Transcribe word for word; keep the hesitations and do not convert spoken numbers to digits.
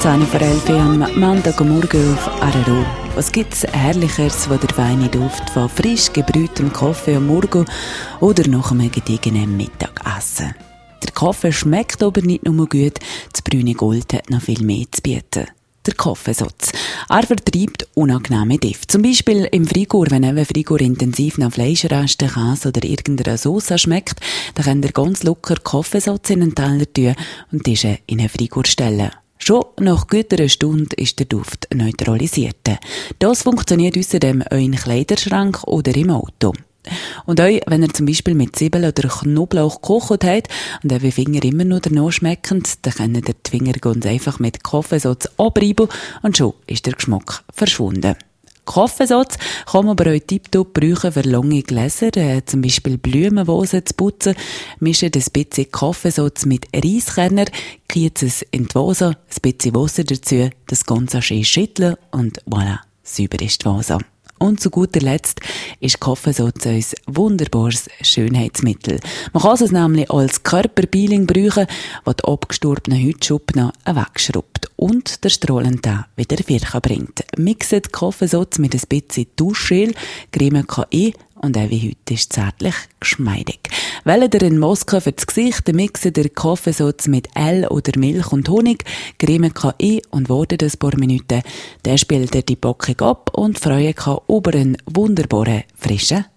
zehn vor elf am Montagmorgen auf R R O. Was gibt's Herrlicheres, wo der feine Duft von frisch gebrühtem Kaffee am Morgen oder nach einem gediegenen Mittagessen. Der Kaffee schmeckt aber nicht nur gut, das braune Gold hat noch viel mehr zu bieten. Der Kaffeesatz. Er vertreibt unangenehme Düfte. Zum Beispiel im Frigur, wenn ein Frigur intensiv nach Fleischresten, Käse oder irgendeiner Sauce schmeckt, dann könnt ihr ganz locker Kaffeesatz in einen Teller tun und diese in eine Frigur stellen. Schon nach gut einer Stunde ist der Duft neutralisiert. Das funktioniert außerdem auch in Kleiderschrank oder im Auto. Und auch, wenn ihr zum Beispiel mit Zwiebeln oder Knoblauch gekocht habt und eure Finger immer noch danach schmecken, dann könnt ihr die Finger ganz einfach mit Kaffeesatz abreiben und schon ist der Geschmack verschwunden. Kaffeesatz kann man aber auch tiptop brauchen für lange Gläser, äh, zum Beispiel Blumenvasen zu putzen. Mischt ein bisschen Kaffeesatz mit Reiskerner, kippt es in die Vase, ein bisschen Wasser dazu, das Ganze schön schütteln und voilà, sauber ist die Vase. Und zu guter Letzt ist Kaffeesatz ein wunderbares Schönheitsmittel. Man kann es nämlich als Körperpeeling brauchen, das die abgestorbenen Hautschuppen wegschrubbt und der strahlende wieder Firka bringt. Mixet Kaffeesatz mit ein bisschen Duschgel, Creme K I und auch wie heute ist zärtlich geschmeidig. Wählt ihr eine Maske für das Gesicht, dann mixt ihr Kaffeesatz mit L oder Milch und Honig, Creme K I und wartet ein paar Minuten. Dann spielt ihr die Packung ab und freuen kann über einen wunderbaren, frischen